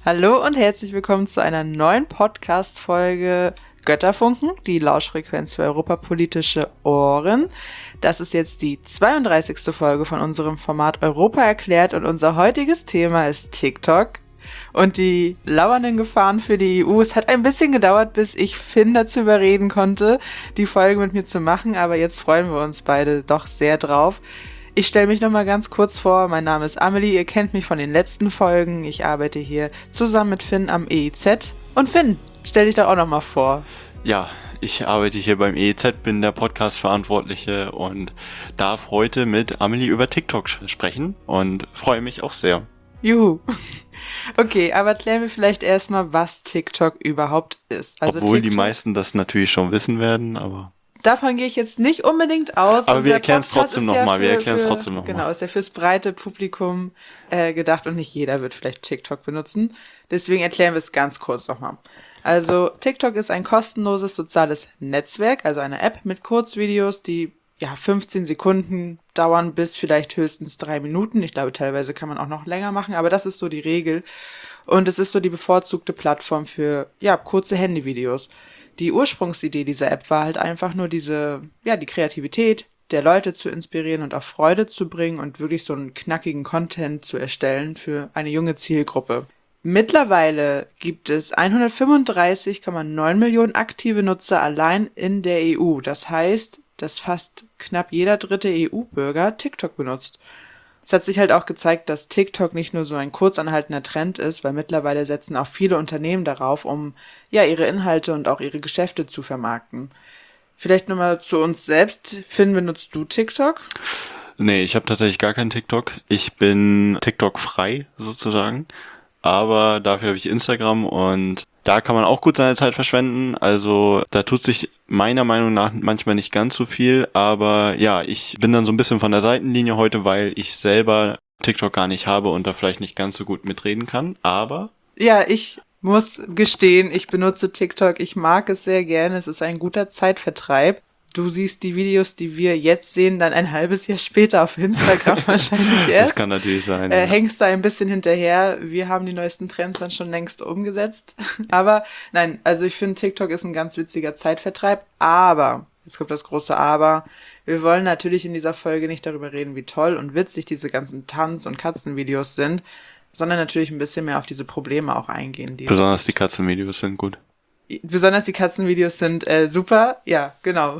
Hallo und herzlich willkommen zu einer neuen Podcast-Folge Götterfunken, die Lauschfrequenz für europapolitische Ohren. Das ist jetzt die 32. Folge von unserem Format Europa erklärt und unser heutiges Thema ist TikTok und die lauernden Gefahren für die EU. Es hat ein bisschen gedauert, bis ich Finn dazu überreden konnte, die Folge mit mir zu machen, aber jetzt freuen wir uns beide doch sehr drauf. Ich stelle mich nochmal ganz kurz vor, mein Name ist Amelie, ihr kennt mich von den letzten Folgen, ich arbeite hier zusammen mit Finn am EEZ. Und Finn, stell dich doch auch nochmal vor. Ja, ich arbeite hier beim EEZ, bin der Podcast-Verantwortliche und darf heute mit Amelie über TikTok sprechen und freue mich auch sehr. Juhu. Okay, aber klären wir vielleicht erstmal, was TikTok überhaupt ist. Also obwohl TikTok, die meisten das natürlich schon wissen werden, aber... Davon gehe ich jetzt nicht unbedingt aus. Aber wir erklären es trotzdem nochmal. Genau, ist ja fürs breite Publikum gedacht und nicht jeder wird vielleicht TikTok benutzen. Deswegen erklären wir es ganz kurz nochmal. Also TikTok ist ein kostenloses soziales Netzwerk, also eine App mit Kurzvideos, die 15 Sekunden dauern bis vielleicht höchstens 3 Minuten. Ich glaube, teilweise kann man auch noch länger machen, aber das ist so die Regel. Und es ist so die bevorzugte Plattform für kurze Handyvideos. Die Ursprungsidee dieser App war halt einfach nur die Kreativität der Leute zu inspirieren und auch Freude zu bringen und wirklich so einen knackigen Content zu erstellen für eine junge Zielgruppe. Mittlerweile gibt es 135,9 Millionen aktive Nutzer allein in der EU. Das heißt, dass fast knapp jeder dritte EU-Bürger TikTok benutzt. Es hat sich halt auch gezeigt, dass TikTok nicht nur so ein kurzanhaltender Trend ist, weil mittlerweile setzen auch viele Unternehmen darauf, um ihre Inhalte und auch ihre Geschäfte zu vermarkten. Vielleicht nochmal zu uns selbst. Finn, benutzt du TikTok? Nee, ich habe tatsächlich gar keinen TikTok. Ich bin TikTok-frei sozusagen, aber dafür habe ich Instagram und da kann man auch gut seine Zeit verschwenden. Also da tut sich meiner Meinung nach manchmal nicht ganz so viel, aber ja, ich bin dann so ein bisschen von der Seitenlinie heute, weil ich selber TikTok gar nicht habe und da vielleicht nicht ganz so gut mitreden kann, aber... Ja, ich muss gestehen, ich benutze TikTok, ich mag es sehr gerne, es ist ein guter Zeitvertreib. Du siehst die Videos, die wir jetzt sehen, dann ein halbes Jahr später auf Instagram wahrscheinlich erst. Das kann natürlich sein. Hängst da ein bisschen hinterher. Wir haben die neuesten Trends dann schon längst umgesetzt. Aber nein, also ich finde, TikTok ist ein ganz witziger Zeitvertreib. Aber, jetzt kommt das große Aber, wir wollen natürlich in dieser Folge nicht darüber reden, wie toll und witzig diese ganzen Tanz- und Katzenvideos sind, sondern natürlich ein bisschen mehr auf diese Probleme auch eingehen. Besonders die Katzenvideos sind gut. Besonders die Katzenvideos sind super. Ja, genau.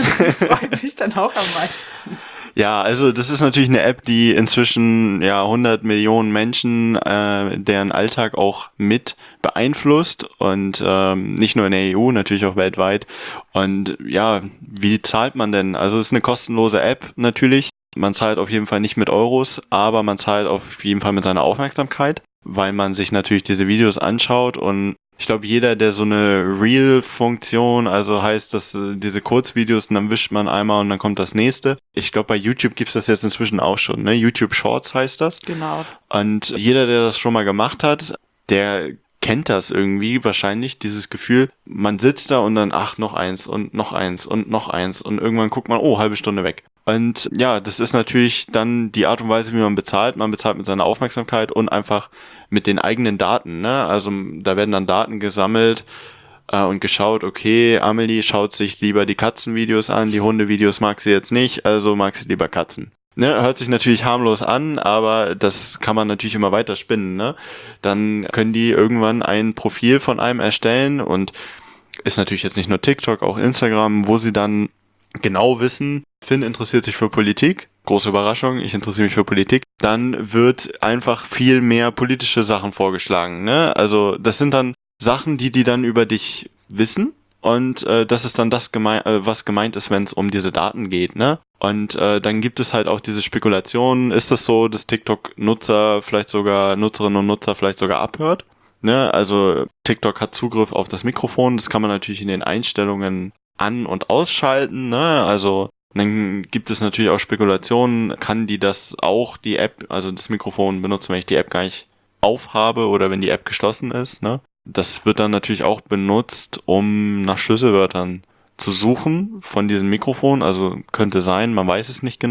Freut mich dann auch am meisten. Ja, also das ist natürlich eine App, die inzwischen 100 Millionen Menschen, deren Alltag auch mit beeinflusst und nicht nur in der EU, natürlich auch weltweit. Und ja, wie zahlt man denn? Also es ist eine kostenlose App natürlich. Man zahlt auf jeden Fall nicht mit Euros, aber man zahlt auf jeden Fall mit seiner Aufmerksamkeit, weil man sich natürlich diese Videos anschaut und ich glaube, jeder, der so eine Reel-Funktion, also heißt, dass diese Kurzvideos und dann wischt man einmal und dann kommt das nächste. Ich glaube, bei YouTube gibt's das jetzt inzwischen auch schon, ne? YouTube Shorts heißt das. Genau. Und jeder, der das schon mal gemacht hat, der kennt das irgendwie wahrscheinlich, dieses Gefühl, man sitzt da und dann, noch eins und noch eins und noch eins und irgendwann guckt man, halbe Stunde weg. Und ja, das ist natürlich dann die Art und Weise, wie man bezahlt. Man bezahlt mit seiner Aufmerksamkeit und einfach mit den eigenen Daten, ne? Also da werden dann Daten gesammelt und geschaut, okay, Amelie schaut sich lieber die Katzenvideos an, die Hundevideos mag sie jetzt nicht, also mag sie lieber Katzen. Ne, hört sich natürlich harmlos an, aber das kann man natürlich immer weiter spinnen, ne? Dann können die irgendwann ein Profil von einem erstellen und ist natürlich jetzt nicht nur TikTok, auch Instagram, wo sie dann genau wissen, Finn interessiert sich für Politik, große Überraschung, ich interessiere mich für Politik, dann wird einfach viel mehr politische Sachen vorgeschlagen, ne? Also das sind dann Sachen, die dann über dich wissen und das ist dann das, was gemeint ist, wenn es um diese Daten geht, ne? Und dann gibt es halt auch diese Spekulationen, ist das so, dass TikTok-Nutzer vielleicht sogar, Nutzerinnen und Nutzer vielleicht sogar abhört? Ne? Also TikTok hat Zugriff auf das Mikrofon, das kann man natürlich in den Einstellungen an- und ausschalten, ne? Also dann gibt es natürlich auch Spekulationen, kann die das auch, die App, also das Mikrofon benutzen, wenn ich die App gar nicht aufhabe oder wenn die App geschlossen ist, ne? Das wird dann natürlich auch benutzt, um nach Schlüsselwörtern zu suchen von diesem Mikrofon, also könnte sein, man weiß es nicht genau.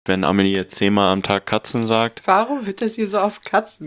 Wenn Amelie jetzt 10-mal am Tag Katzen sagt. Warum wird das hier so auf Katzen?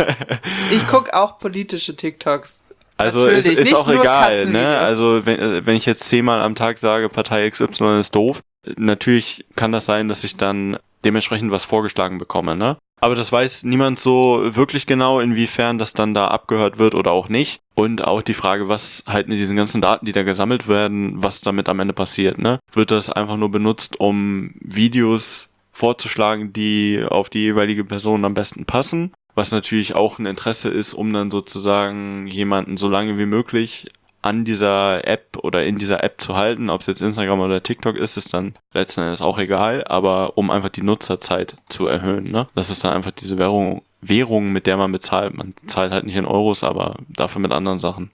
Ich gucke auch politische TikToks. Also Natürlich, es ist nicht auch nur egal, ne? Katzenvideos. Also wenn ich jetzt 10-mal am Tag sage, Partei XY ist doof, natürlich kann das sein, dass ich dann dementsprechend was vorgeschlagen bekomme, ne? Aber das weiß niemand so wirklich genau, inwiefern das dann da abgehört wird oder auch nicht. Und auch die Frage, was halt mit diesen ganzen Daten, die da gesammelt werden, was damit am Ende passiert, ne? Wird das einfach nur benutzt, um Videos vorzuschlagen, die auf die jeweilige Person am besten passen? Was natürlich auch ein Interesse ist, um dann sozusagen jemanden so lange wie möglich an dieser App oder in dieser App zu halten. Ob es jetzt Instagram oder TikTok ist, ist dann letzten Endes auch egal, aber um einfach die Nutzerzeit zu erhöhen, ne? Das ist dann einfach diese Währung, mit der man bezahlt. Man zahlt halt nicht in Euros, aber dafür mit anderen Sachen.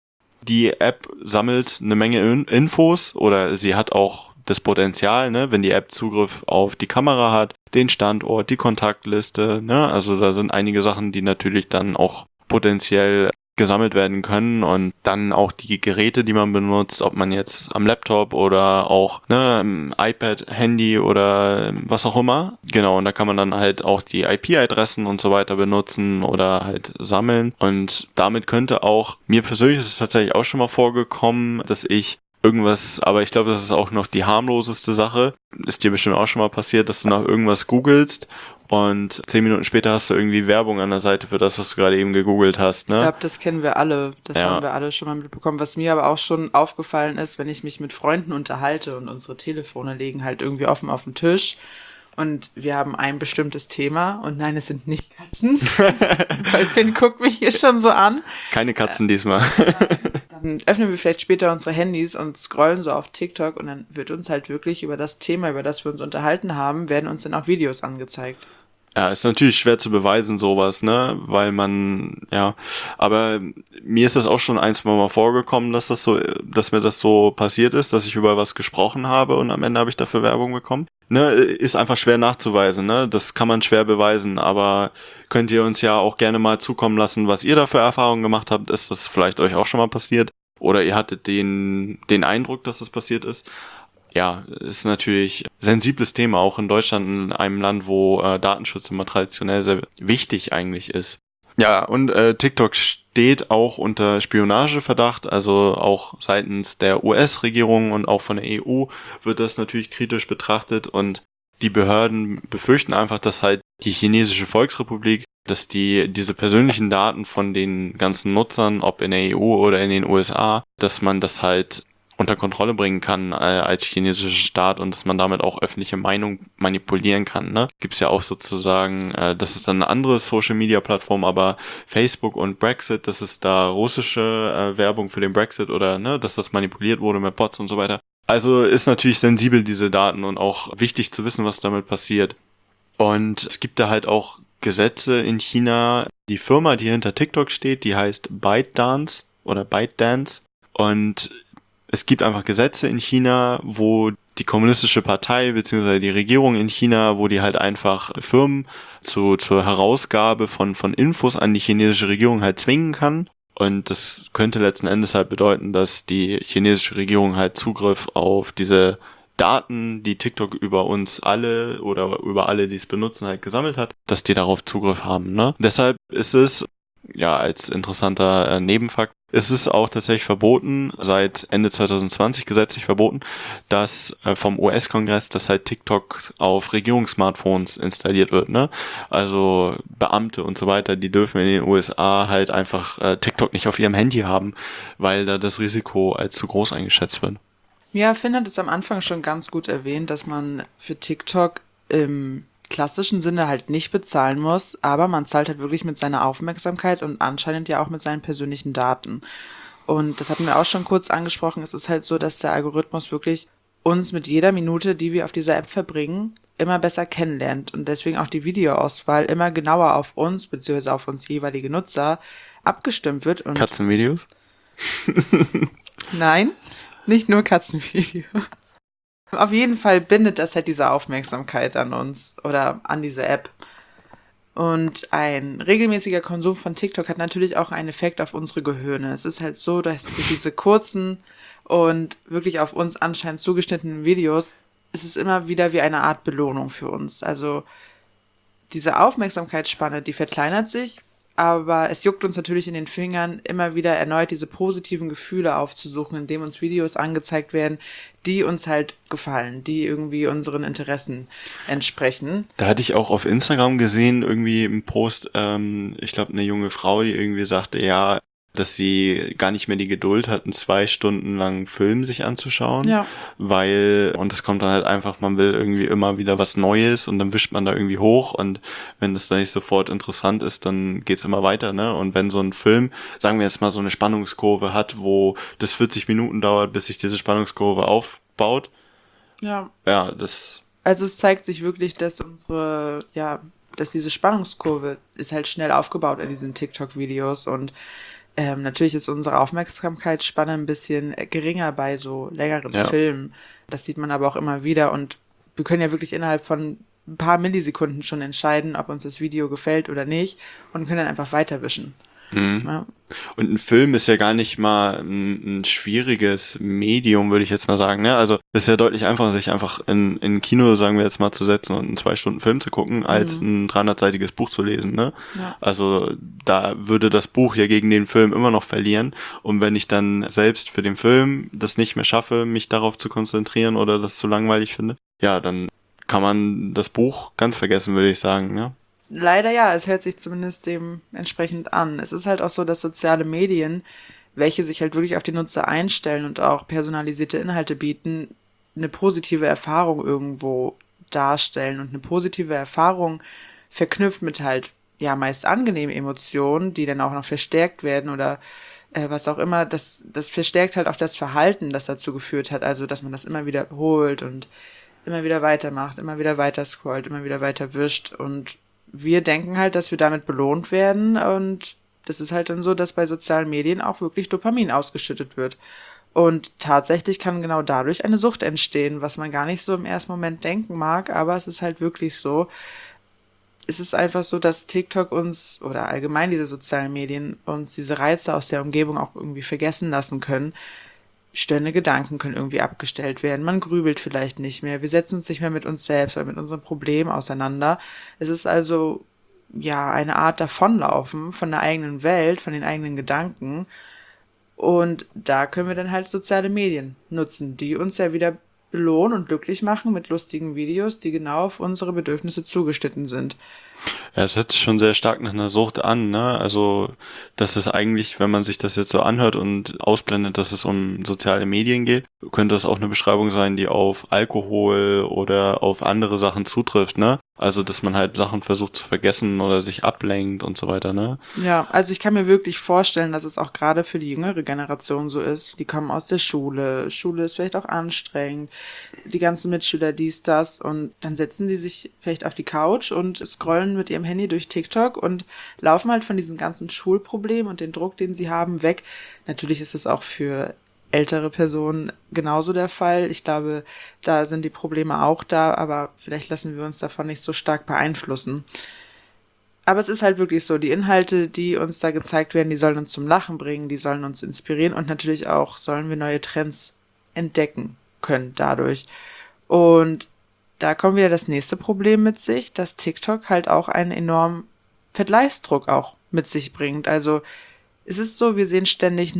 Die App sammelt eine Menge Infos oder sie hat auch das Potenzial, ne, wenn die App Zugriff auf die Kamera hat, den Standort, die Kontaktliste, ne, also da sind einige Sachen, die natürlich dann auch potenziell gesammelt werden können und dann auch die Geräte, die man benutzt, ob man jetzt am Laptop oder auch im iPad, Handy oder was auch immer. Genau, und da kann man dann halt auch die IP-Adressen und so weiter benutzen oder halt sammeln. Und damit könnte auch, mir persönlich ist es tatsächlich auch schon mal vorgekommen, dass ich irgendwas, aber ich glaube, das ist auch noch die harmloseste Sache. Ist dir bestimmt auch schon mal passiert, dass du nach irgendwas googelst und 10 Minuten später hast du irgendwie Werbung an der Seite für das, was du gerade eben gegoogelt hast, ne? Ich glaube, das kennen wir alle. Das Ja. haben wir alle schon mal mitbekommen. Was mir aber auch schon aufgefallen ist, wenn ich mich mit Freunden unterhalte und unsere Telefone liegen halt irgendwie offen auf dem Tisch und wir haben ein bestimmtes Thema und nein, es sind nicht Katzen, weil Finn guckt mich hier schon so an. Keine Katzen diesmal. Dann öffnen wir vielleicht später unsere Handys und scrollen so auf TikTok und dann wird uns halt wirklich über das Thema, über das wir uns unterhalten haben, werden uns dann auch Videos angezeigt. Ja, ist natürlich schwer zu beweisen, sowas, ne? Weil aber mir ist das auch schon 1-2 Mal vorgekommen, dass mir das so passiert ist, dass ich über was gesprochen habe und am Ende habe ich dafür Werbung bekommen. Ne, ist einfach schwer nachzuweisen, ne? Das kann man schwer beweisen, aber könnt ihr uns ja auch gerne mal zukommen lassen, was ihr da für Erfahrungen gemacht habt. Ist das vielleicht euch auch schon mal passiert? Oder ihr hattet den Eindruck, dass das passiert ist? Ja, ist natürlich ein sensibles Thema, auch in Deutschland, in einem Land, wo Datenschutz immer traditionell sehr wichtig eigentlich ist. Ja, und TikTok steht auch unter Spionageverdacht, also auch seitens der US-Regierung und auch von der EU wird das natürlich kritisch betrachtet und die Behörden befürchten einfach, dass halt die chinesische Volksrepublik, dass diese persönlichen Daten von den ganzen Nutzern, ob in der EU oder in den USA, dass man das halt unter Kontrolle bringen kann als chinesischer Staat und dass man damit auch öffentliche Meinung manipulieren kann. Ne? Gibt es ja auch sozusagen, das ist dann eine andere Social-Media-Plattform, aber Facebook und Brexit, das ist da russische Werbung für den Brexit oder ne, dass das manipuliert wurde mit Bots und so weiter. Also ist natürlich sensibel, diese Daten und auch wichtig zu wissen, was damit passiert. Und es gibt da halt auch Gesetze in China. Die Firma, die hinter TikTok steht, die heißt ByteDance oder ByteDance und es gibt einfach Gesetze in China, wo die kommunistische Partei bzw. die Regierung in China, wo die halt einfach Firmen zur Herausgabe von Infos an die chinesische Regierung halt zwingen kann. Und das könnte letzten Endes halt bedeuten, dass die chinesische Regierung halt Zugriff auf diese Daten, die TikTok über uns alle oder über alle, die es benutzen, halt gesammelt hat, dass die darauf Zugriff haben. Ne? Deshalb ist es, ja, als interessanter Nebenfakt, es ist auch tatsächlich verboten, seit Ende 2020 gesetzlich verboten, dass vom US-Kongress, dass halt TikTok auf Regierungssmartphones installiert wird, ne? Also Beamte und so weiter, die dürfen in den USA halt einfach TikTok nicht auf ihrem Handy haben, weil da das Risiko als zu groß eingeschätzt wird. Ja, Finn hat es am Anfang schon ganz gut erwähnt, dass man für TikTok im klassischen Sinne halt nicht bezahlen muss, aber man zahlt halt wirklich mit seiner Aufmerksamkeit und anscheinend ja auch mit seinen persönlichen Daten. Und das hatten wir auch schon kurz angesprochen. Es ist halt so, dass der Algorithmus wirklich uns mit jeder Minute, die wir auf dieser App verbringen, immer besser kennenlernt und deswegen auch die Videoauswahl immer genauer auf uns bzw. auf uns jeweilige Nutzer abgestimmt wird. Und Katzenvideos? Nein, nicht nur Katzenvideos. Auf jeden Fall bindet das halt diese Aufmerksamkeit an uns oder an diese App. Und ein regelmäßiger Konsum von TikTok hat natürlich auch einen Effekt auf unsere Gehirne. Es ist halt so, dass diese kurzen und wirklich auf uns anscheinend zugeschnittenen Videos ist es immer wieder wie eine Art Belohnung für uns. Also diese Aufmerksamkeitsspanne, die verkleinert sich, aber es juckt uns natürlich in den Fingern, immer wieder erneut diese positiven Gefühle aufzusuchen, indem uns Videos angezeigt werden, die uns halt gefallen, die irgendwie unseren Interessen entsprechen. Da hatte ich auch auf Instagram gesehen, irgendwie im Post, ich glaube, eine junge Frau, die irgendwie sagte, ja, dass sie gar nicht mehr die Geduld hatten, 2 Stunden lang Film sich anzuschauen, Ja. weil, und das kommt dann halt einfach, man will irgendwie immer wieder was Neues und dann wischt man da irgendwie hoch und wenn das dann nicht sofort interessant ist, dann geht's immer weiter, ne? Und wenn so ein Film, sagen wir jetzt mal, so eine Spannungskurve hat, wo das 40 Minuten dauert, bis sich diese Spannungskurve aufbaut, Ja. ja, das, Also es zeigt sich wirklich, dass dass diese Spannungskurve ist halt schnell aufgebaut in diesen TikTok-Videos und natürlich ist unsere Aufmerksamkeitsspanne ein bisschen geringer bei so längeren ja. Filmen. Das sieht man aber auch immer wieder und wir können ja wirklich innerhalb von ein paar Millisekunden schon entscheiden, ob uns das Video gefällt oder nicht und können dann einfach weiterwischen. Mhm. Ja. Und ein Film ist ja gar nicht mal ein schwieriges Medium, würde ich jetzt mal sagen. Ne? Also es ist ja deutlich einfacher, sich einfach in ein Kino, sagen wir jetzt mal, zu setzen und einen 2 Stunden Film zu gucken, als ein 300-seitiges Buch zu lesen. Ne? Ja. Also da würde das Buch ja gegen den Film immer noch verlieren. Und wenn ich dann selbst für den Film das nicht mehr schaffe, mich darauf zu konzentrieren oder das zu langweilig finde, ja, dann kann man das Buch ganz vergessen, würde ich sagen. Ne? Leider ja, es hört sich zumindest dementsprechend an. Es ist halt auch so, dass soziale Medien, welche sich halt wirklich auf die Nutzer einstellen und auch personalisierte Inhalte bieten, eine positive Erfahrung irgendwo darstellen und eine positive Erfahrung verknüpft mit halt, ja, meist angenehmen Emotionen, die dann auch noch verstärkt werden oder was auch immer, das verstärkt halt auch das Verhalten, das dazu geführt hat, also dass man das immer wiederholt und immer wieder weitermacht, immer wieder weiter scrollt, immer wieder weiter wischt und wir denken halt, dass wir damit belohnt werden und das ist halt dann so, dass bei sozialen Medien auch wirklich Dopamin ausgeschüttet wird. Und tatsächlich kann genau dadurch eine Sucht entstehen, was man gar nicht so im ersten Moment denken mag, aber es ist halt wirklich so. Es ist einfach so, dass TikTok uns oder allgemein diese sozialen Medien uns diese Reize aus der Umgebung auch irgendwie vergessen lassen können. Störende Gedanken können irgendwie abgestellt werden. Man grübelt vielleicht nicht mehr. Wir setzen uns nicht mehr mit uns selbst oder mit unserem Problem auseinander. Es ist also ja eine Art Davonlaufen von der eigenen Welt, von den eigenen Gedanken. Und da können wir dann halt soziale Medien nutzen, die uns ja wieder belohnen und glücklich machen mit lustigen Videos, die genau auf unsere Bedürfnisse zugeschnitten sind. Ja, es hört sich schon sehr stark nach einer Sucht an, ne? Also, das ist eigentlich, wenn man sich das jetzt so anhört und ausblendet, dass es um soziale Medien geht, könnte das auch eine Beschreibung sein, die auf Alkohol oder auf andere Sachen zutrifft, ne? Also, dass man halt Sachen versucht zu vergessen oder sich ablenkt und so weiter, ne? Ja, also ich kann mir wirklich vorstellen, dass es auch gerade für die jüngere Generation so ist. Die kommen aus der Schule. Schule ist vielleicht auch anstrengend. Die ganzen Mitschüler, dies, das. Und dann setzen sie sich vielleicht auf die Couch und scrollen mit ihrem Handy durch TikTok und laufen halt von diesen ganzen Schulproblemen und den Druck, den sie haben, weg. Natürlich ist es auch für ältere Personen genauso der Fall. Ich glaube, da sind die Probleme auch da, aber vielleicht lassen wir uns davon nicht so stark beeinflussen. Aber es ist halt wirklich so, die Inhalte, die uns da gezeigt werden, die sollen uns zum Lachen bringen, die sollen uns inspirieren und natürlich auch sollen wir neue Trends entdecken können dadurch. Und da kommt wieder das nächste Problem mit sich, dass TikTok halt auch einen enormen Vergleichsdruck auch mit sich bringt. Also es ist so, wir sehen ständig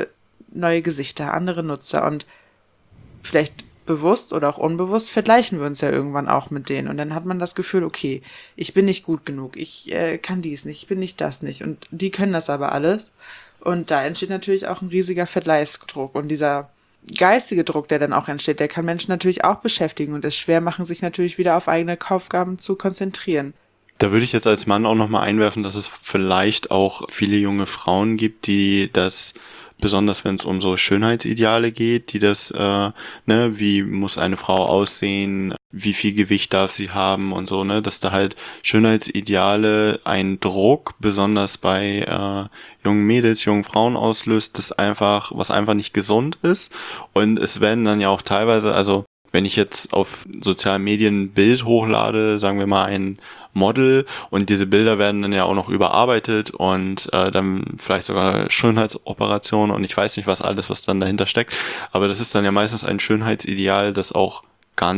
neue Gesichter, andere Nutzer und vielleicht bewusst oder auch unbewusst vergleichen wir uns ja irgendwann auch mit denen. Und dann hat man das Gefühl, okay, ich bin nicht gut genug, ich kann dies nicht, ich bin nicht das nicht. Und die können das aber alles. Und da entsteht natürlich auch ein riesiger Vergleichsdruck. Und dieser geistige Druck, der dann auch entsteht, der kann Menschen natürlich auch beschäftigen und es schwer machen, sich natürlich wieder auf eigene Aufgaben zu konzentrieren. Da würde ich jetzt als Mann auch nochmal einwerfen, dass es vielleicht auch viele junge Frauen gibt, die das, besonders wenn es um so Schönheitsideale geht, die das, ne, wie muss eine Frau aussehen, wie viel Gewicht darf sie haben und so, ne, dass da halt Schönheitsideale einen Druck, besonders bei jungen Mädels, jungen Frauen auslöst, was einfach nicht gesund ist. Und es werden dann ja auch teilweise, also wenn ich jetzt auf sozialen Medien ein Bild hochlade, sagen wir mal ein Model und diese Bilder werden dann ja auch noch überarbeitet und dann vielleicht sogar Schönheitsoperationen und ich weiß nicht was alles, was dann dahinter steckt, aber das ist dann ja meistens ein Schönheitsideal, das auch gar nicht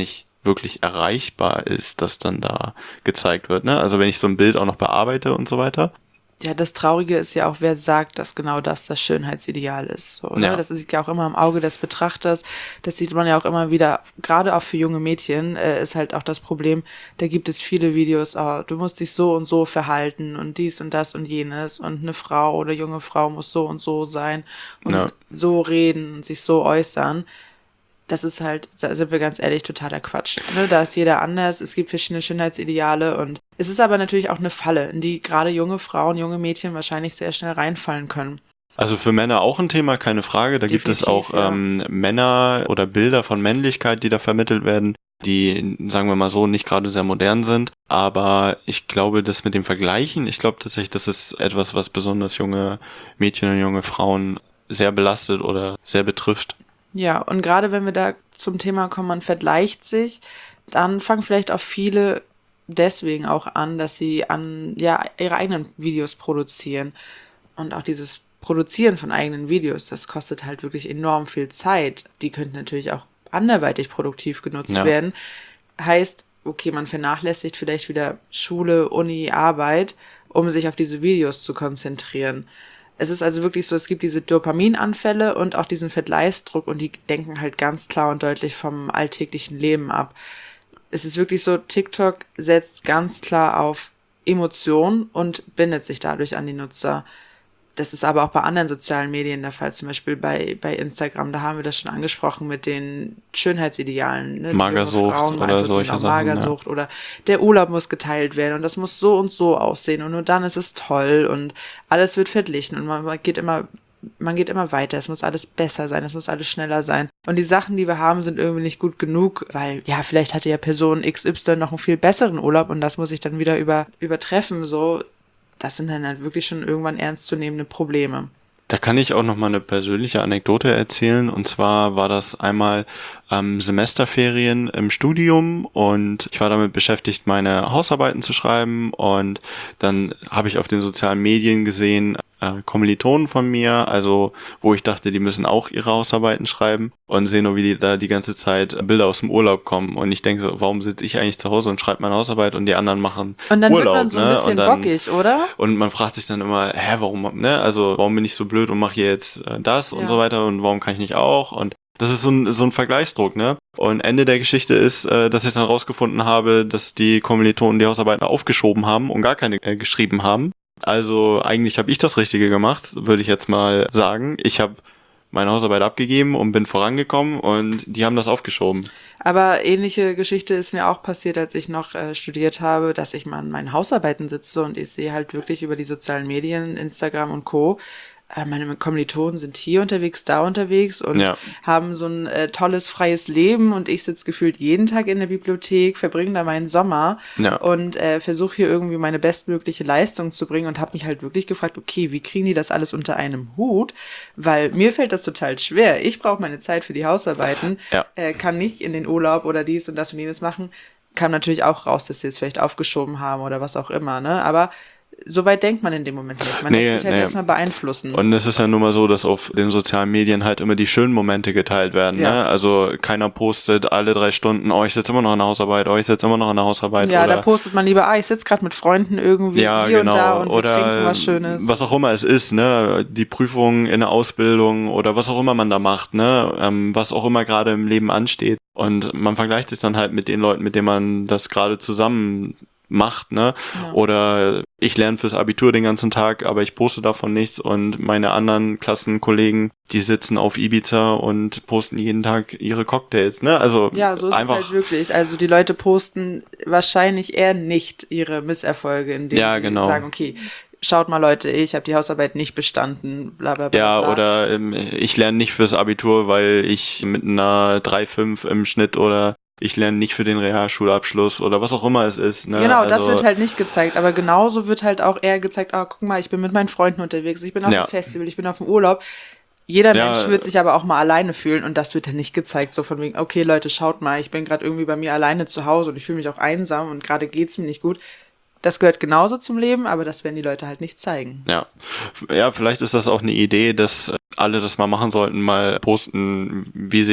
wirklich erreichbar ist, das dann da gezeigt wird, ne? Also wenn ich so ein Bild auch noch bearbeite und so weiter. Ja, das Traurige ist ja auch, wer sagt, dass genau das Schönheitsideal ist. So, ne? Ja. Das liegt ja auch immer im Auge des Betrachters. Das sieht man ja auch immer wieder, gerade auch für junge Mädchen ist halt auch das Problem, da gibt es viele Videos, oh, du musst dich so und so verhalten und dies und das und jenes und eine Frau oder junge Frau muss so und so sein und Ja. so reden und sich so äußern. Das ist halt, da sind wir ganz ehrlich, totaler Quatsch. Ne? Da ist jeder anders, es gibt verschiedene Schönheitsideale und es ist aber natürlich auch eine Falle, in die gerade junge Frauen, junge Mädchen wahrscheinlich sehr schnell reinfallen können. Also für Männer auch ein Thema, keine Frage. Da gibt es Definitiv, auch ja. Männer oder Bilder von Männlichkeit, die da vermittelt werden, die, sagen wir mal so, nicht gerade sehr modern sind. Aber ich glaube, das mit dem Vergleichen, ich glaube tatsächlich, das ist etwas, was besonders junge Mädchen und junge Frauen sehr belastet oder sehr betrifft. Ja, und gerade wenn wir da zum Thema kommen, man vergleicht sich, dann fangen vielleicht auch viele deswegen auch an, dass sie ihre eigenen Videos produzieren. Und auch dieses Produzieren von eigenen Videos, das kostet halt wirklich enorm viel Zeit. Die könnten natürlich auch anderweitig produktiv genutzt werden. Heißt, okay, man vernachlässigt vielleicht wieder Schule, Uni, Arbeit, um sich auf diese Videos zu konzentrieren. Es ist also wirklich so, es gibt diese Dopaminanfälle und auch diesen Vergleichsdruck und die denken halt ganz klar und deutlich vom alltäglichen Leben ab. Es ist wirklich so, TikTok setzt ganz klar auf Emotion und bindet sich dadurch an die Nutzer. Das ist aber auch bei anderen sozialen Medien der Fall, zum Beispiel bei Instagram, da haben wir das schon angesprochen mit den Schönheitsidealen. Ne? Magersucht oder solche Sachen. Magersucht oder der Urlaub muss geteilt werden und das muss so und so aussehen und nur dann ist es toll und alles wird verglichen und man geht immer weiter, es muss alles besser sein, es muss alles schneller sein. Und die Sachen, die wir haben, sind irgendwie nicht gut genug, weil, ja, vielleicht hatte ja Person XY noch einen viel besseren Urlaub und das muss ich dann wieder übertreffen, so. Das sind dann halt wirklich schon irgendwann ernstzunehmende Probleme. Da kann ich auch noch mal eine persönliche Anekdote erzählen. Und zwar war das einmal Semesterferien im Studium und ich war damit beschäftigt, meine Hausarbeiten zu schreiben. Und dann habe ich auf den sozialen Medien gesehen, Kommilitonen von mir, also wo ich dachte, die müssen auch ihre Hausarbeiten schreiben und sehe nur, wie die da die ganze Zeit Bilder aus dem Urlaub kommen. Und ich denke so, warum sitze ich eigentlich zu Hause und schreibe meine Hausarbeit und die anderen machen Und dann Urlaub, wird man so ein ne? bisschen Und dann, bockig, oder? und man fragt sich dann immer, warum, ne? Also warum bin ich so blöd und mache hier jetzt das und so weiter und warum kann ich nicht auch? Und das ist so ein Vergleichsdruck, ne? Und Ende der Geschichte ist, dass ich dann rausgefunden habe, dass die Kommilitonen die Hausarbeiten aufgeschoben haben und gar keine geschrieben haben. Also eigentlich habe ich das Richtige gemacht, würde ich jetzt mal sagen. Ich habe meine Hausarbeit abgegeben und bin vorangekommen und die haben das aufgeschoben. Aber ähnliche Geschichte ist mir auch passiert, als ich noch studiert habe, dass ich mal an meinen Hausarbeiten sitze und ich sehe halt wirklich über die sozialen Medien, Instagram und Co., meine Kommilitonen sind hier unterwegs, da unterwegs und haben so ein tolles, freies Leben und ich sitze gefühlt jeden Tag in der Bibliothek, verbringe da meinen Sommer und versuche hier irgendwie meine bestmögliche Leistung zu bringen und habe mich halt wirklich gefragt, okay, wie kriegen die das alles unter einem Hut? Weil mir fällt das total schwer. Ich brauche meine Zeit für die Hausarbeiten, kann nicht in den Urlaub oder dies und das und jenes machen. Kam natürlich auch raus, dass sie es vielleicht aufgeschoben haben oder was auch immer, ne? Aber so weit denkt man in dem Moment nicht. Man lässt sich halt erstmal beeinflussen. Und es ist ja nun mal so, dass auf den sozialen Medien halt immer die schönen Momente geteilt werden. Ne? Also keiner postet alle 3 Stunden, oh, ich sitze immer noch an der Hausarbeit, oh, ich sitze immer noch an der Hausarbeit. Ja, oder da postet man lieber, ich sitze gerade mit Freunden irgendwie hier und da und wir trinken was Schönes. Was auch immer es ist, ne? Die Prüfung in der Ausbildung oder was auch immer man da macht, ne? Was auch immer gerade im Leben ansteht. Und man vergleicht sich dann halt mit den Leuten, mit denen man das gerade zusammen macht, ne? Ja. Oder ich lerne fürs Abitur den ganzen Tag, aber ich poste davon nichts und meine anderen Klassenkollegen, die sitzen auf Ibiza und posten jeden Tag ihre Cocktails, ne? Also ja, so ist es halt wirklich. Also die Leute posten wahrscheinlich eher nicht ihre Misserfolge, indem sie sagen, okay, schaut mal Leute, ich habe die Hausarbeit nicht bestanden, bla bla bla. Ja, bla. Oder ich lerne nicht fürs Abitur, weil ich mit einer 3,5 im Schnitt oder ich lerne nicht für den Realschulabschluss oder was auch immer es ist. Ne? Genau, das wird halt nicht gezeigt, aber genauso wird halt auch eher gezeigt, guck mal, ich bin mit meinen Freunden unterwegs, ich bin auf dem Festival, ich bin auf dem Urlaub. Jeder Mensch wird sich aber auch mal alleine fühlen und das wird dann nicht gezeigt, so von wegen, okay Leute, schaut mal, ich bin gerade irgendwie bei mir alleine zu Hause und ich fühle mich auch einsam und gerade geht's mir nicht gut. Das gehört genauso zum Leben, aber das werden die Leute halt nicht zeigen. Ja, vielleicht ist das auch eine Idee, dass alle das mal machen sollten, mal posten, wie sie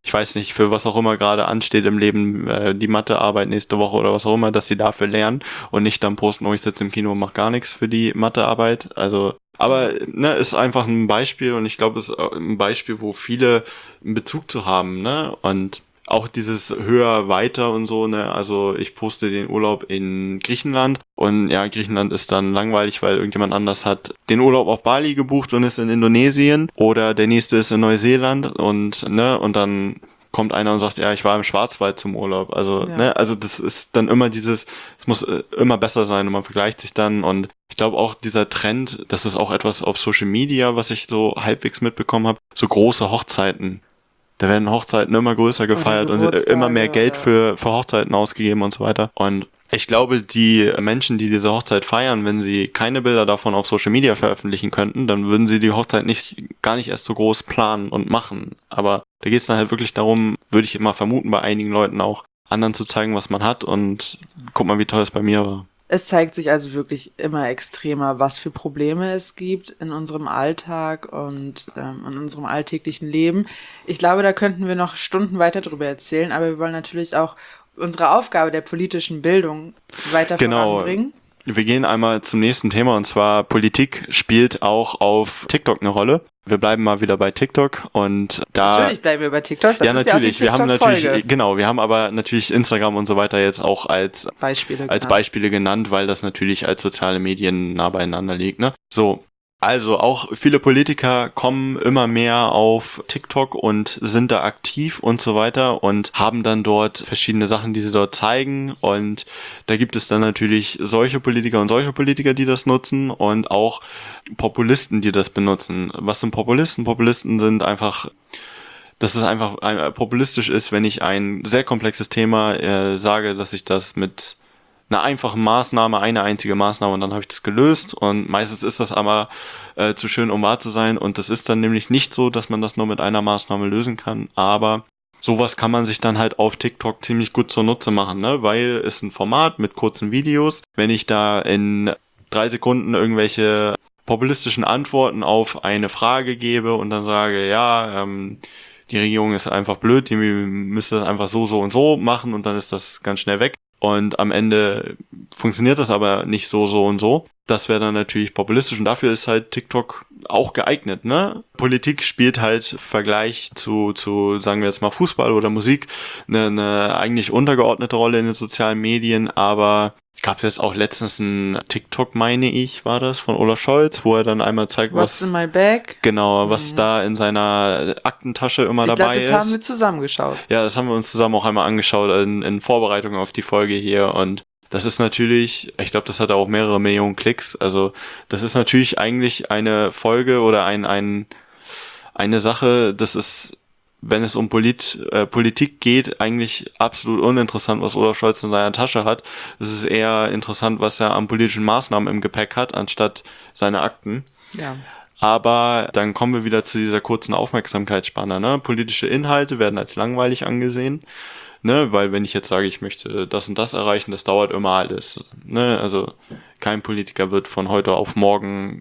ich weiß nicht, für was auch immer gerade ansteht im Leben, die Mathearbeit nächste Woche oder was auch immer, dass sie dafür lernen und nicht dann posten, oh, ich sitze im Kino und mach gar nichts für die Mathearbeit. Also, aber ne, ist einfach ein Beispiel und ich glaube, es ist ein Beispiel, wo viele einen Bezug zu haben, ne? Und auch dieses höher, weiter und so, ne? Also ich poste den Urlaub in Griechenland und ja, Griechenland ist dann langweilig, weil irgendjemand anders hat den Urlaub auf Bali gebucht und ist in Indonesien oder der nächste ist in Neuseeland und ne, und dann kommt einer und sagt, ja, ich war im Schwarzwald zum Urlaub. Also, Ja. ne, also das ist dann immer es muss immer besser sein und man vergleicht sich dann und ich glaube auch dieser Trend, das ist auch etwas auf Social Media, was ich so halbwegs mitbekommen habe, so große Hochzeiten. Da werden Hochzeiten immer größer gefeiert und immer mehr Geld für Hochzeiten ausgegeben und so weiter. Und ich glaube, die Menschen, die diese Hochzeit feiern, wenn sie keine Bilder davon auf Social Media veröffentlichen könnten, dann würden sie die Hochzeit gar nicht erst so groß planen und machen. Aber da geht es dann halt wirklich darum, würde ich immer vermuten, bei einigen Leuten auch, anderen zu zeigen, was man hat und guck mal, wie toll es bei mir war. Es zeigt sich also wirklich immer extremer, was für Probleme es gibt in unserem Alltag und in unserem alltäglichen Leben. Ich glaube, da könnten wir noch Stunden weiter drüber erzählen, aber wir wollen natürlich auch unsere Aufgabe der politischen Bildung weiter voranbringen. Wir gehen einmal zum nächsten Thema und zwar Politik spielt auch auf TikTok eine Rolle. Wir bleiben mal wieder bei TikTok und da... Natürlich bleiben wir bei TikTok, das ja, ist natürlich. ja auch die TikTok-Folge. Genau, wir haben aber natürlich Instagram und so weiter jetzt auch als Beispiele Beispiele genannt, weil das natürlich als soziale Medien nah beieinander liegt, ne? So. Also auch viele Politiker kommen immer mehr auf TikTok und sind da aktiv und so weiter und haben dann dort verschiedene Sachen, die sie dort zeigen und da gibt es dann natürlich solche Politiker und solche Politiker, die das nutzen und auch Populisten, die das benutzen. Was sind Populisten? Populisten sind einfach, dass es einfach populistisch ist, wenn ich ein sehr komplexes Thema sage, dass ich das mit einer einfachen Maßnahme, eine einzige Maßnahme und dann habe ich das gelöst und meistens ist das aber zu schön, um wahr zu sein und das ist dann nämlich nicht so, dass man das nur mit einer Maßnahme lösen kann, aber sowas kann man sich dann halt auf TikTok ziemlich gut zunutze machen, ne? Weil es ein Format mit kurzen Videos, wenn ich da in 3 Sekunden irgendwelche populistischen Antworten auf eine Frage gebe und dann sage, ja, die Regierung ist einfach blöd, die müsste das einfach so, so und so machen und dann ist das ganz schnell weg. Und am Ende funktioniert das aber nicht so, so und so. Das wäre dann natürlich populistisch und dafür ist halt TikTok auch geeignet, ne? Politik spielt halt im Vergleich zu, sagen wir jetzt mal Fußball oder Musik, eine eigentlich untergeordnete Rolle in den sozialen Medien, aber gab es jetzt auch letztens ein TikTok, meine ich, war das, von Olaf Scholz, wo er dann einmal zeigt, What's in my bag? Genau, was da in seiner Aktentasche immer dabei ist. Ich glaube, das haben wir zusammen geschaut. Ja, das haben wir uns zusammen auch einmal angeschaut in Vorbereitung auf die Folge hier und das ist natürlich, ich glaube, das hat auch mehrere Millionen Klicks, also das ist natürlich eigentlich eine Folge oder eine Sache, das ist, wenn es um Politik geht, eigentlich absolut uninteressant, was Olaf Scholz in seiner Tasche hat. Es ist eher interessant, was er an politischen Maßnahmen im Gepäck hat, anstatt seine Akten. Ja. Aber dann kommen wir wieder zu dieser kurzen Aufmerksamkeitsspanne, ne? Politische Inhalte werden als langweilig angesehen, ne? Weil wenn ich jetzt sage, ich möchte das und das erreichen, das dauert immer alles, ne? Also kein Politiker wird von heute auf morgen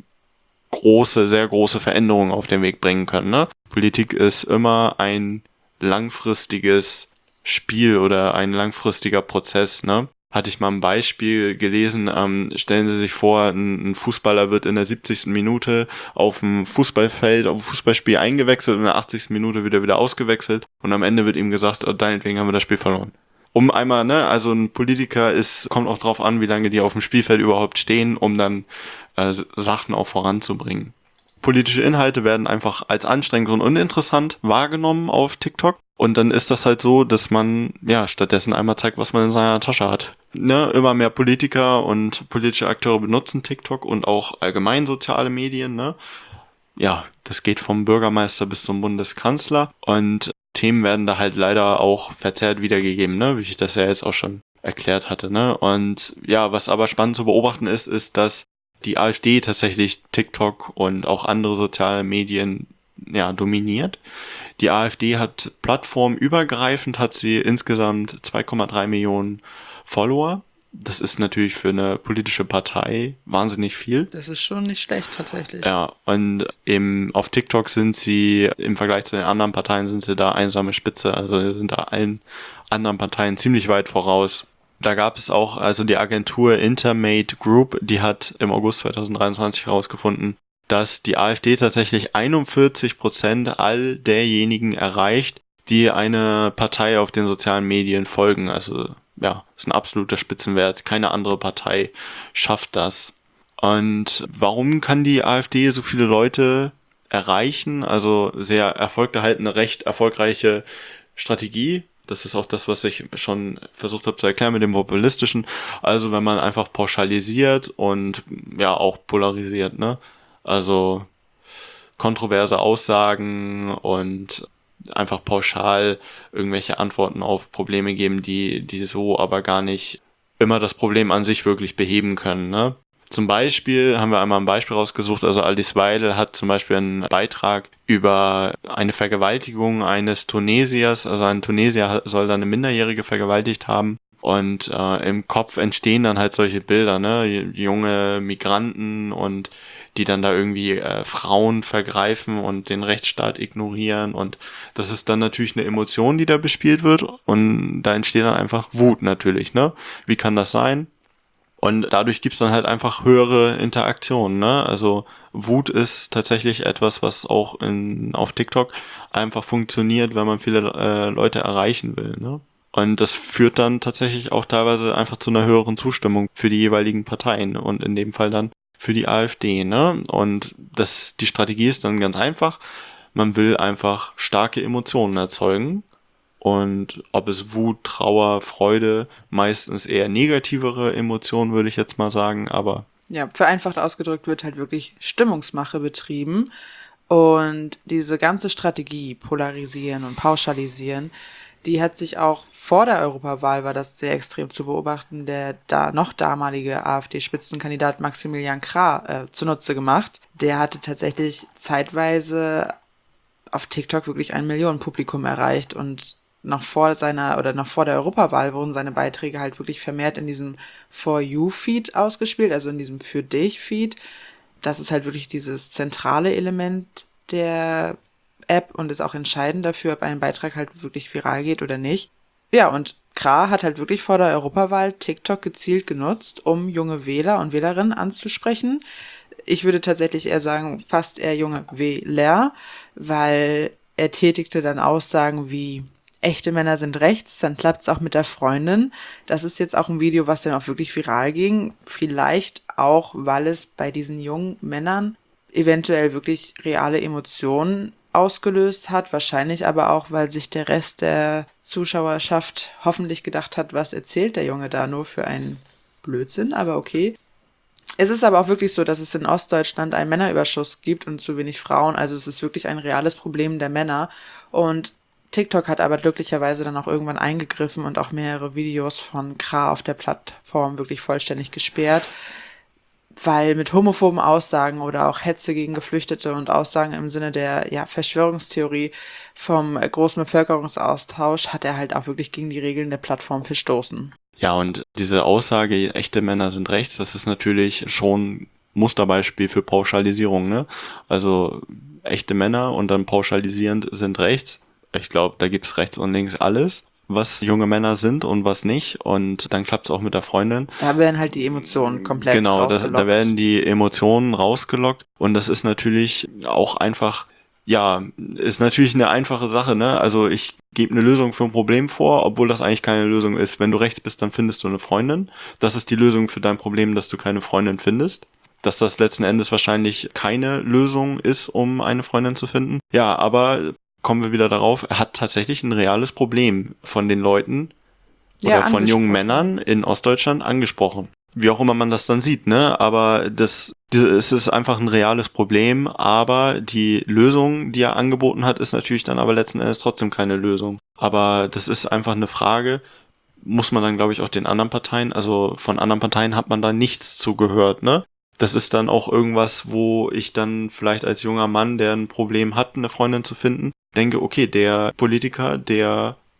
sehr große Veränderungen auf den Weg bringen können, ne? Politik ist immer ein langfristiges Spiel oder ein langfristiger Prozess, ne? Hatte ich mal ein Beispiel gelesen, stellen Sie sich vor, ein Fußballer wird in der 70. Minute auf dem Fußballfeld, auf dem Fußballspiel eingewechselt und in der 80. Minute wieder ausgewechselt und am Ende wird ihm gesagt, oh, deinetwegen haben wir das Spiel verloren. Um einmal, ne, also ein Politiker kommt auch drauf an, wie lange die auf dem Spielfeld überhaupt stehen, um dann Sachen auch voranzubringen. Politische Inhalte werden einfach als anstrengend und uninteressant wahrgenommen auf TikTok. Und dann ist das halt so, dass man ja stattdessen einmal zeigt, was man in seiner Tasche hat. Ne? Immer mehr Politiker und politische Akteure benutzen TikTok und auch allgemein soziale Medien. Ne? Ja, das geht vom Bürgermeister bis zum Bundeskanzler. Und Themen werden da halt leider auch verzerrt wiedergegeben, ne? Wie ich das ja jetzt auch schon erklärt hatte. Ne? Und ja, was aber spannend zu beobachten ist, dass die AfD tatsächlich TikTok und auch andere soziale Medien ja, dominiert. Die AfD hat plattformübergreifend, hat sie insgesamt 2,3 Millionen Follower. Das ist natürlich für eine politische Partei wahnsinnig viel. Das ist schon nicht schlecht tatsächlich. Ja, und auf TikTok sind sie, im Vergleich zu den anderen Parteien, sind sie da einsame Spitze. Also sie sind da allen anderen Parteien ziemlich weit voraus. Da gab es auch, also die Agentur Intermate Group, die hat im August 2023 herausgefunden, dass die AfD tatsächlich 41% all derjenigen erreicht, die eine Partei auf den sozialen Medien folgen. Also ja, ist ein absoluter Spitzenwert. Keine andere Partei schafft das. Und warum kann die AfD so viele Leute erreichen? Also sehr erfolgte halt eine recht erfolgreiche Strategie. Das ist auch das, was ich schon versucht habe zu erklären mit dem Populistischen. Also wenn man einfach pauschalisiert und ja auch polarisiert, ne? Also kontroverse Aussagen und einfach pauschal irgendwelche Antworten auf Probleme geben, die so aber gar nicht immer das Problem an sich wirklich beheben können, ne? Zum Beispiel haben wir einmal ein Beispiel rausgesucht, also Alice Weidel hat zum Beispiel einen Beitrag über eine Vergewaltigung eines Tunesiers, also ein Tunesier soll dann eine Minderjährige vergewaltigt haben und im Kopf entstehen dann halt solche Bilder, ne, junge Migranten und die dann da irgendwie Frauen vergreifen und den Rechtsstaat ignorieren und das ist dann natürlich eine Emotion, die da bespielt wird und da entsteht dann einfach Wut natürlich, ne, wie kann das sein? Und dadurch gibt's dann halt einfach höhere Interaktionen, ne? Also Wut ist tatsächlich etwas, was auch auf TikTok einfach funktioniert, wenn man viele Leute erreichen will, ne? Und das führt dann tatsächlich auch teilweise einfach zu einer höheren Zustimmung für die jeweiligen Parteien und in dem Fall dann für die AfD, ne? Und die Strategie ist dann ganz einfach. Man will einfach starke Emotionen erzeugen und ob es Wut, Trauer, Freude, meistens eher negativere Emotionen, würde ich jetzt mal sagen, aber Ja, vereinfacht ausgedrückt wird halt wirklich Stimmungsmache betrieben. Und diese ganze Strategie, polarisieren und pauschalisieren, die hat sich auch vor der Europawahl, war das sehr extrem zu beobachten, der noch damalige AfD-Spitzenkandidat Maximilian Krah zunutze gemacht. Der hatte tatsächlich zeitweise auf TikTok wirklich ein Millionenpublikum erreicht und noch vor der Europawahl wurden seine Beiträge halt wirklich vermehrt in diesem For You-Feed ausgespielt, also in diesem Für dich-Feed. Das ist halt wirklich dieses zentrale Element der App und ist auch entscheidend dafür, ob ein Beitrag halt wirklich viral geht oder nicht. Ja, und Krah hat halt wirklich vor der Europawahl TikTok gezielt genutzt, um junge Wähler und Wählerinnen anzusprechen. Ich würde tatsächlich eher sagen, fast eher junge Wähler, weil er tätigte dann Aussagen wie echte Männer sind rechts, dann klappt's auch mit der Freundin. Das ist jetzt auch ein Video, was dann auch wirklich viral ging. Vielleicht auch, weil es bei diesen jungen Männern eventuell wirklich reale Emotionen ausgelöst hat. Wahrscheinlich aber auch, weil sich der Rest der Zuschauerschaft hoffentlich gedacht hat, was erzählt der Junge da nur für einen Blödsinn, aber okay. Es ist aber auch wirklich so, dass es in Ostdeutschland einen Männerüberschuss gibt und zu wenig Frauen. Also es ist wirklich ein reales Problem der Männer. Und TikTok hat aber glücklicherweise dann auch irgendwann eingegriffen und auch mehrere Videos von Krah auf der Plattform wirklich vollständig gesperrt, weil mit homophoben Aussagen oder auch Hetze gegen Geflüchtete und Aussagen im Sinne der Verschwörungstheorie vom großen Bevölkerungsaustausch hat er halt auch wirklich gegen die Regeln der Plattform verstoßen. ja, und diese Aussage, echte Männer sind rechts, das ist natürlich schon Musterbeispiel für Pauschalisierung, ne? Also echte Männer und dann pauschalisierend sind rechts. Ich glaube, da gibt's rechts und links alles, was junge Männer sind und was nicht. Und dann klappt's auch mit der Freundin. Da werden halt die Emotionen komplett Genau, rausgelockt. da werden die Emotionen rausgelockt. Und das ist natürlich auch einfach, ja, ist natürlich eine einfache Sache, ne? Also ich gebe eine Lösung für ein Problem vor, obwohl das eigentlich keine Lösung ist. Wenn du rechts bist, dann findest du eine Freundin. Das ist die Lösung für dein Problem, dass du keine Freundin findest. Dass das letzten Endes wahrscheinlich keine Lösung ist, um eine Freundin zu finden. Ja, aber kommen wir wieder darauf, er hat tatsächlich ein reales Problem von den Leuten oder von jungen Männern in Ostdeutschland angesprochen. Wie auch immer man das dann sieht, ne? Aber es ist einfach ein reales Problem, aber die Lösung, die er angeboten hat, ist natürlich dann aber letzten Endes trotzdem keine Lösung. Aber das ist einfach eine Frage, muss man dann, glaube ich, auch den anderen Parteien, also von anderen Parteien hat man da nichts zugehört, ne? Das ist dann auch irgendwas, wo ich dann vielleicht als junger Mann, der ein Problem hat, eine Freundin zu finden, denke, okay, der Politiker, der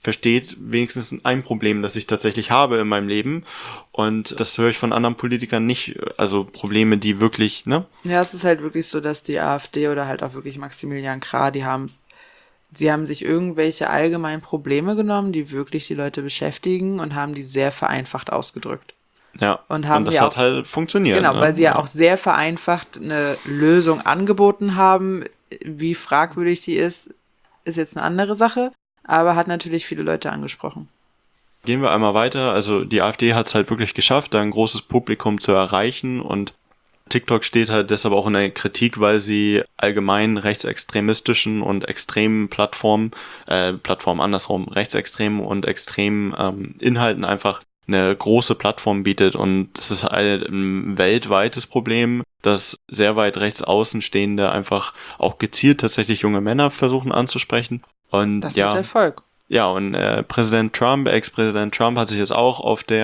versteht wenigstens ein Problem, das ich tatsächlich habe in meinem Leben. Und das höre ich von anderen Politikern nicht. Also Probleme, die wirklich, ne? Ja, es ist halt wirklich so, dass die AfD oder halt auch wirklich Maximilian Krah, sie haben sich irgendwelche allgemeinen Probleme genommen, die wirklich die Leute beschäftigen und haben die sehr vereinfacht ausgedrückt. Ja. Und Und haben das ja hat auch, halt funktioniert. genau, Ne? weil sie ja Ja. auch sehr vereinfacht eine Lösung angeboten haben. Wie fragwürdig die ist jetzt eine andere Sache, aber hat natürlich viele Leute angesprochen. Gehen wir einmal weiter. Also die AfD hat es halt wirklich geschafft, da ein großes Publikum zu erreichen, und TikTok steht halt deshalb auch in der Kritik, weil sie allgemein rechtsextremistischen und extremen Plattformen andersrum, rechtsextremen und extremen Inhalten einfach eine große Plattform bietet, und das ist halt ein weltweites Problem, dass sehr weit rechts außenstehende einfach auch gezielt tatsächlich junge Männer versuchen anzusprechen. Und Das mit ja, Erfolg. ja, und Ex-Präsident Trump hat sich jetzt auch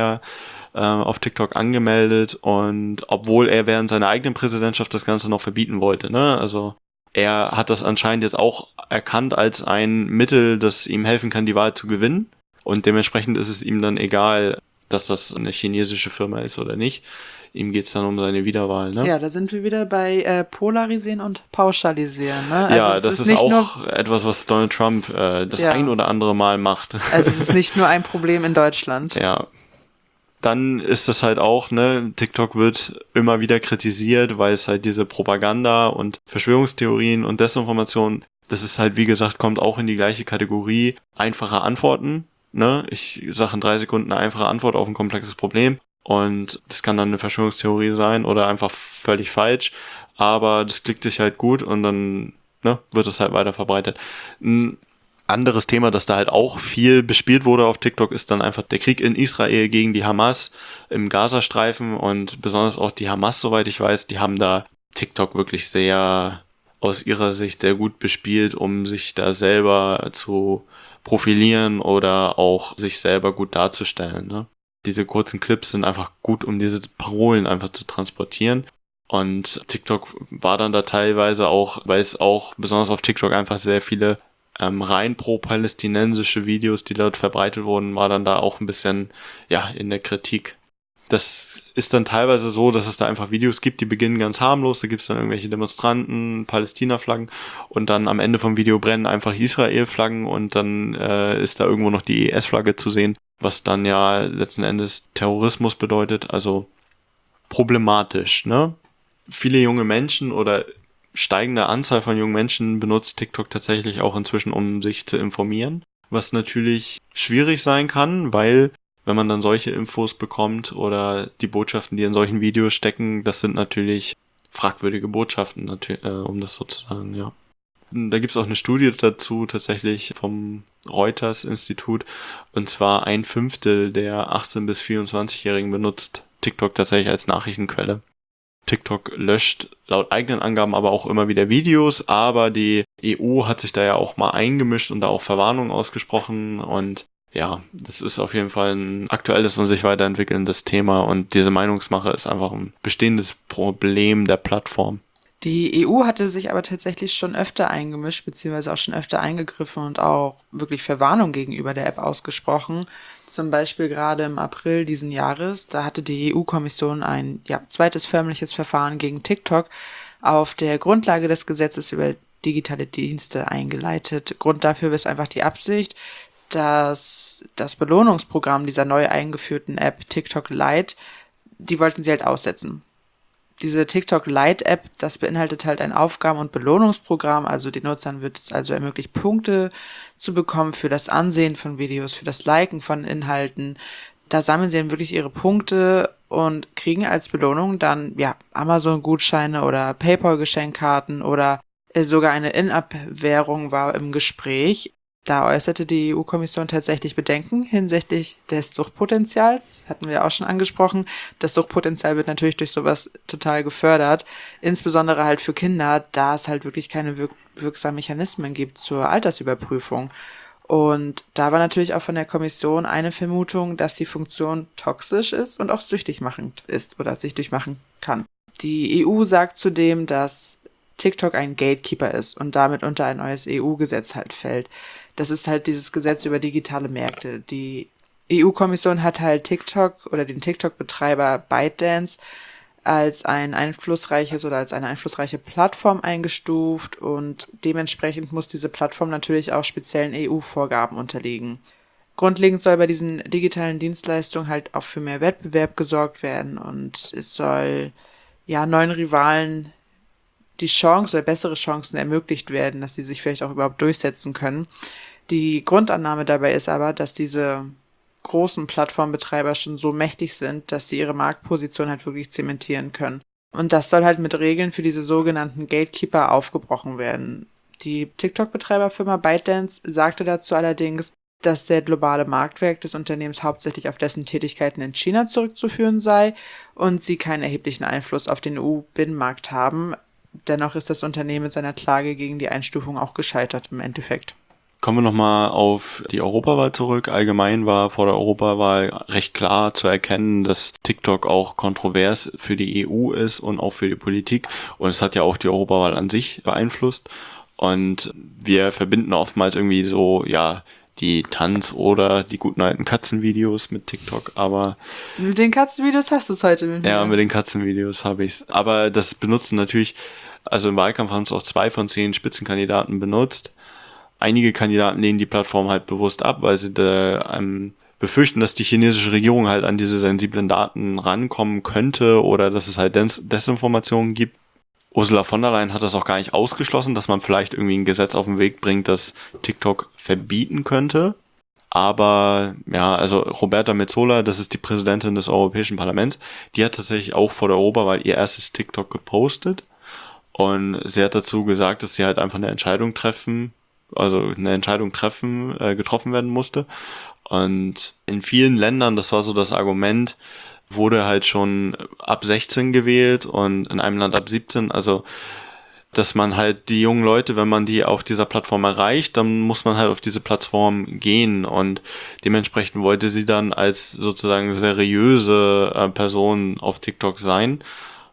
auf TikTok angemeldet, und obwohl er während seiner eigenen Präsidentschaft das Ganze noch verbieten wollte, ne? Also er hat das anscheinend jetzt auch erkannt als ein Mittel, das ihm helfen kann, die Wahl zu gewinnen, und dementsprechend ist es ihm dann egal, dass das eine chinesische Firma ist oder nicht. Ihm geht's dann um seine Wiederwahl, ne? Ja, da sind wir wieder bei Polarisieren und Pauschalisieren. Ne? Also Ja, es das ist ist nicht nur, auch etwas, was Donald Trump das ja, ein oder andere Mal macht. also es ist nicht nur ein Problem in Deutschland. Ja, dann ist das halt auch, ne, TikTok wird immer wieder kritisiert, weil es halt diese Propaganda und Verschwörungstheorien und Desinformation, das ist halt, wie gesagt, kommt auch in die gleiche Kategorie einfache Antworten, ne? Ich sage in 3 Sekunden eine einfache Antwort auf ein komplexes Problem, und das kann dann eine Verschwörungstheorie sein oder einfach völlig falsch, aber das klickt sich halt gut, und dann, ne, wird es halt weiter verbreitet. Ein anderes Thema, das da halt auch viel bespielt wurde auf TikTok, ist dann einfach der Krieg in Israel gegen die Hamas im Gazastreifen, und besonders auch die Hamas, soweit ich weiß, die haben da TikTok wirklich sehr aus ihrer Sicht sehr gut bespielt, um sich da selber zu profilieren oder auch sich selber gut darzustellen. Ne? Diese kurzen Clips sind einfach gut, um diese Parolen einfach zu transportieren. Und TikTok war dann da teilweise auch, weil es auch besonders auf TikTok einfach sehr viele rein pro-palästinensische Videos, die dort verbreitet wurden, war dann da auch ein bisschen, ja, in der Kritik. Das ist dann teilweise so, dass es da einfach Videos gibt, die beginnen ganz harmlos, da gibt es dann irgendwelche Demonstranten, Palästina-Flaggen, und dann am Ende vom Video brennen einfach Israel-Flaggen, und dann ist da irgendwo noch die IS-Flagge zu sehen, was dann ja letzten Endes Terrorismus bedeutet, also problematisch, ne? Viele junge Menschen oder steigende Anzahl von jungen Menschen benutzt TikTok tatsächlich auch inzwischen, um sich zu informieren, was natürlich schwierig sein kann, weil wenn man dann solche Infos bekommt oder die Botschaften, die in solchen Videos stecken, das sind natürlich fragwürdige Botschaften, um das so zu sagen, ja. Da gibt es auch eine Studie dazu, tatsächlich vom Reuters-Institut, und zwar 1/5 der 18- bis 24-Jährigen benutzt TikTok tatsächlich als Nachrichtenquelle. TikTok löscht laut eigenen Angaben aber auch immer wieder Videos, aber die EU hat sich da ja auch mal eingemischt und da auch Verwarnungen ausgesprochen, und ja, das ist auf jeden Fall ein aktuelles und sich weiterentwickelndes Thema, und diese Meinungsmache ist einfach ein bestehendes Problem der Plattform. Die EU hatte sich aber tatsächlich schon öfter eingemischt, beziehungsweise auch schon öfter eingegriffen und auch wirklich Verwarnung gegenüber der App ausgesprochen. Zum Beispiel gerade im April diesen Jahres, da hatte die EU-Kommission ein zweites förmliches Verfahren gegen TikTok auf der Grundlage des Gesetzes über digitale Dienste eingeleitet. Grund dafür ist einfach die Absicht, dass das Belohnungsprogramm dieser neu eingeführten App TikTok Lite, die wollten sie halt aussetzen. Diese TikTok Lite App, das beinhaltet halt ein Aufgaben- und Belohnungsprogramm, also den Nutzern wird es also ermöglicht, Punkte zu bekommen für das Ansehen von Videos, für das Liken von Inhalten. Da sammeln sie dann wirklich ihre Punkte und kriegen als Belohnung dann Amazon-Gutscheine oder PayPal-Geschenkkarten oder sogar eine In-App-Währung war im Gespräch. Da äußerte die EU-Kommission tatsächlich Bedenken hinsichtlich des Suchtpotenzials. Hatten wir auch schon angesprochen. Das Suchtpotenzial wird natürlich durch sowas total gefördert. Insbesondere halt für Kinder, da es halt wirklich keine wirksamen Mechanismen gibt zur Altersüberprüfung. Und da war natürlich auch von der Kommission eine Vermutung, dass die Funktion toxisch ist und auch süchtig machend ist oder süchtig machen kann. Die EU sagt zudem, dass TikTok ein Gatekeeper ist und damit unter ein neues EU-Gesetz halt fällt. Das ist halt dieses Gesetz über digitale Märkte. Die EU-Kommission hat halt TikTok oder den TikTok-Betreiber ByteDance als ein einflussreiches oder als eine einflussreiche Plattform eingestuft und dementsprechend muss diese Plattform natürlich auch speziellen EU-Vorgaben unterliegen. Grundlegend soll bei diesen digitalen Dienstleistungen halt auch für mehr Wettbewerb gesorgt werden und es soll neuen Rivalen die Chance oder bessere Chancen ermöglicht werden, dass sie sich vielleicht auch überhaupt durchsetzen können. Die Grundannahme dabei ist aber, dass diese großen Plattformbetreiber schon so mächtig sind, dass sie ihre Marktposition halt wirklich zementieren können. Und das soll halt mit Regeln für diese sogenannten Gatekeeper aufgebrochen werden. Die TikTok-Betreiberfirma ByteDance sagte dazu allerdings, dass der globale Marktwert des Unternehmens hauptsächlich auf dessen Tätigkeiten in China zurückzuführen sei und sie keinen erheblichen Einfluss auf den EU-Binnenmarkt haben. Dennoch ist das Unternehmen mit seiner Klage gegen die Einstufung auch gescheitert im Endeffekt. Kommen wir nochmal auf die Europawahl zurück. Allgemein war vor der Europawahl recht klar zu erkennen, dass TikTok auch kontrovers für die EU ist und auch für die Politik. Und es hat ja auch die Europawahl an sich beeinflusst. Und wir verbinden oftmals irgendwie so, die Tanz- oder die guten alten Katzenvideos mit TikTok, aber... Mit den Katzenvideos hast du es heute mit mir. Ja, mit den Katzenvideos habe ich es. Aber das benutzen natürlich, also im Wahlkampf haben es auch 2 von 10 Spitzenkandidaten benutzt. Einige Kandidaten lehnen die Plattform halt bewusst ab, weil sie befürchten, dass die chinesische Regierung halt an diese sensiblen Daten rankommen könnte oder dass es halt Desinformationen gibt. Ursula von der Leyen hat das auch gar nicht ausgeschlossen, dass man vielleicht irgendwie ein Gesetz auf den Weg bringt, das TikTok verbieten könnte. Aber also Roberta Metsola, das ist die Präsidentin des Europäischen Parlaments, die hat tatsächlich auch vor der Europawahl ihr erstes TikTok gepostet. Und sie hat dazu gesagt, dass sie halt einfach eine Entscheidung getroffen werden musste. Und in vielen Ländern, das war so das Argument, wurde halt schon ab 16 gewählt und in einem Land ab 17. Also, dass man halt die jungen Leute, wenn man die auf dieser Plattform erreicht, dann muss man halt auf diese Plattform gehen. Und dementsprechend wollte sie dann als sozusagen seriöse Person auf TikTok sein.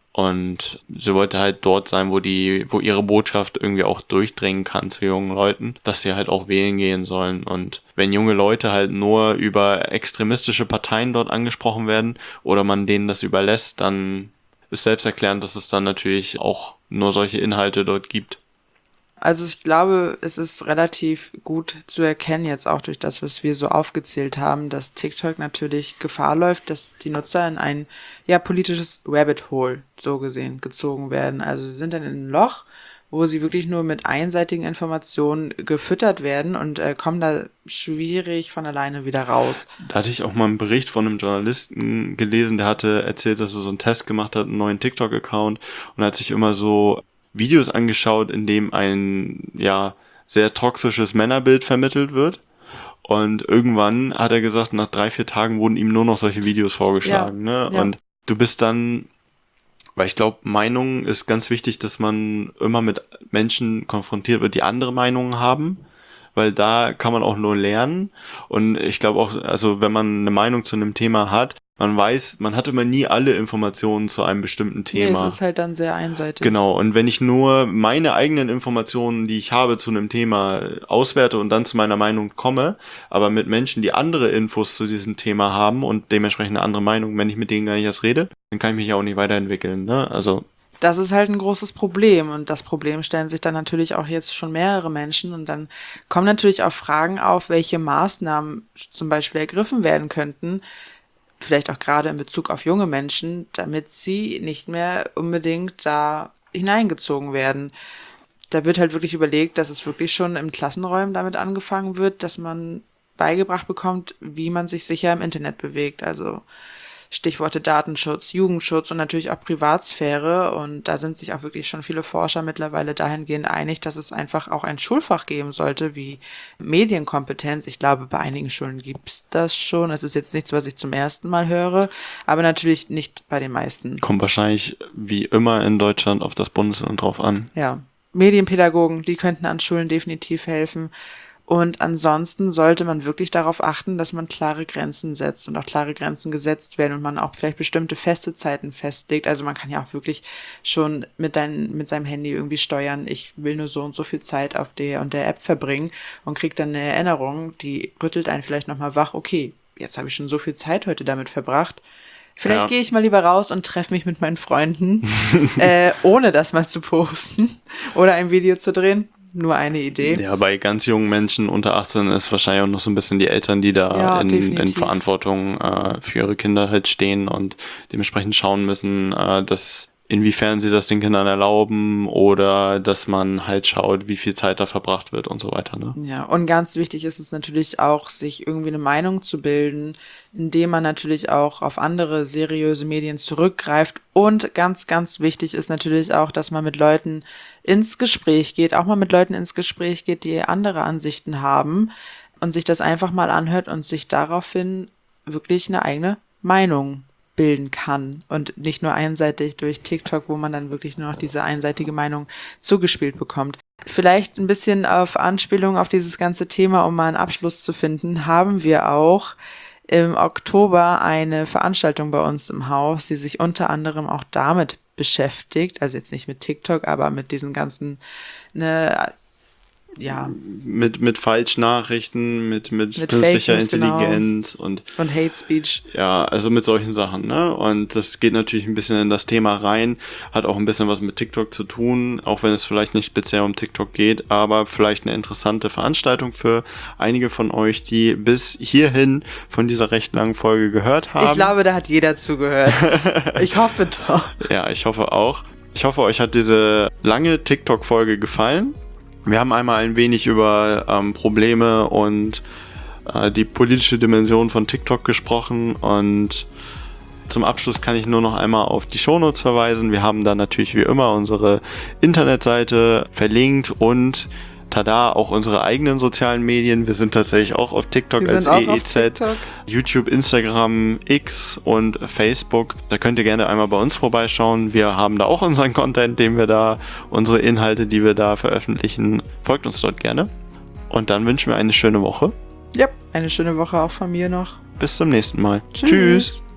Und sie wollte halt dort sein, wo ihre Botschaft irgendwie auch durchdringen kann zu jungen Leuten, dass sie halt auch wählen gehen sollen. Und wenn junge Leute halt nur über extremistische Parteien dort angesprochen werden oder man denen das überlässt, dann ist selbsterklärend, dass es dann natürlich auch nur solche Inhalte dort gibt. Also ich glaube, es ist relativ gut zu erkennen, jetzt auch durch das, was wir so aufgezählt haben, dass TikTok natürlich Gefahr läuft, dass die Nutzer in ein politisches Rabbit Hole, so gesehen, gezogen werden. Also sie sind dann in ein Loch, wo sie wirklich nur mit einseitigen Informationen gefüttert werden und kommen da schwierig von alleine wieder raus. Da hatte ich auch mal einen Bericht von einem Journalisten gelesen, der hatte erzählt, dass er so einen Test gemacht hat, einen neuen TikTok-Account und hat sich immer so Videos angeschaut, in dem ein sehr toxisches Männerbild vermittelt wird. Und irgendwann hat er gesagt, nach 3-4 Tagen wurden ihm nur noch solche Videos vorgeschlagen. Ja. Und du bist dann, weil ich glaube, Meinung ist ganz wichtig, dass man immer mit Menschen konfrontiert wird, die andere Meinungen haben. Weil da kann man auch nur lernen. Und ich glaube auch, also wenn man eine Meinung zu einem Thema hat, man weiß, man hat immer nie alle Informationen zu einem bestimmten Thema. Nee, es ist halt dann sehr einseitig. Genau, und wenn ich nur meine eigenen Informationen, die ich habe zu einem Thema, auswerte und dann zu meiner Meinung komme, aber mit Menschen, die andere Infos zu diesem Thema haben und dementsprechend eine andere Meinung, wenn ich mit denen gar nicht erst rede, dann kann ich mich ja auch nicht weiterentwickeln, ne? Also das ist halt ein großes Problem und das Problem stellen sich dann natürlich auch jetzt schon mehrere Menschen und dann kommen natürlich auch Fragen auf, welche Maßnahmen zum Beispiel ergriffen werden könnten, vielleicht auch gerade in Bezug auf junge Menschen, damit sie nicht mehr unbedingt da hineingezogen werden. Da wird halt wirklich überlegt, dass es wirklich schon im Klassenräumen damit angefangen wird, dass man beigebracht bekommt, wie man sich sicher im Internet bewegt. Also Stichworte Datenschutz, Jugendschutz und natürlich auch Privatsphäre. Und da sind sich auch wirklich schon viele Forscher mittlerweile dahingehend einig, dass es einfach auch ein Schulfach geben sollte, wie Medienkompetenz. Ich glaube, bei einigen Schulen gibt es das schon. Es ist jetzt nichts, was ich zum ersten Mal höre, aber natürlich nicht bei den meisten. kommt wahrscheinlich wie immer in Deutschland auf das Bundesland drauf an. Ja, Medienpädagogen, die könnten an Schulen definitiv helfen. Und ansonsten sollte man wirklich darauf achten, dass man klare Grenzen setzt und auch klare Grenzen gesetzt werden und man auch vielleicht bestimmte feste Zeiten festlegt. Also man kann ja auch wirklich schon mit seinem Handy irgendwie steuern, ich will nur so und so viel Zeit auf der und der App verbringen und kriegt dann eine Erinnerung, die rüttelt einen vielleicht nochmal wach, okay, jetzt habe ich schon so viel Zeit heute damit verbracht. Vielleicht gehe ich mal lieber raus und treffe mich mit meinen Freunden, ohne das mal zu posten oder ein Video zu drehen. Nur eine Idee. Ja, bei ganz jungen Menschen unter 18 ist wahrscheinlich auch noch so ein bisschen die Eltern, die da in Verantwortung für ihre Kinder halt stehen und dementsprechend schauen müssen, dass inwiefern sie das den Kindern erlauben oder dass man halt schaut, wie viel Zeit da verbracht wird und so weiter. Ne? Ja, und ganz wichtig ist es natürlich auch, sich irgendwie eine Meinung zu bilden, indem man natürlich auch auf andere seriöse Medien zurückgreift. Und ganz, ganz wichtig ist natürlich auch, dass man mit Leuten ins Gespräch geht, auch mal mit Leuten ins Gespräch geht, die andere Ansichten haben und sich das einfach mal anhört und sich daraufhin wirklich eine eigene Meinung bilden kann und nicht nur einseitig durch TikTok, wo man dann wirklich nur noch diese einseitige Meinung zugespielt bekommt. Vielleicht ein bisschen auf Anspielung auf dieses ganze Thema, um mal einen Abschluss zu finden, haben wir auch im Oktober eine Veranstaltung bei uns im Haus, die sich unter anderem auch damit beschäftigt, also jetzt nicht mit TikTok, aber mit diesen ganzen, mit Falschnachrichten, mit künstlicher Intelligenz und Hate Speech. Ja, also mit solchen Sachen, ne? Und das geht natürlich ein bisschen in das Thema rein, hat auch ein bisschen was mit TikTok zu tun, auch wenn es vielleicht nicht speziell um TikTok geht, aber vielleicht eine interessante Veranstaltung für einige von euch, die bis hierhin von dieser recht langen Folge gehört haben. Ich glaube, da hat jeder zugehört. Ich hoffe doch. Ja, ich hoffe auch. Ich hoffe, euch hat diese lange TikTok-Folge gefallen. Wir haben einmal ein wenig über Probleme und die politische Dimension von TikTok gesprochen und zum Abschluss kann ich nur noch einmal auf die Shownotes verweisen. Wir haben da natürlich wie immer unsere Internetseite verlinkt und tada, auch unsere eigenen sozialen Medien. Wir sind tatsächlich auch auf TikTok als EEZ, YouTube, Instagram, X und Facebook. Da könnt ihr gerne einmal bei uns vorbeischauen. Wir haben da auch unseren Content, unsere Inhalte, die wir da veröffentlichen. Folgt uns dort gerne. Und dann wünschen wir eine schöne Woche. Ja, eine schöne Woche auch von mir noch. Bis zum nächsten Mal. Tschüss.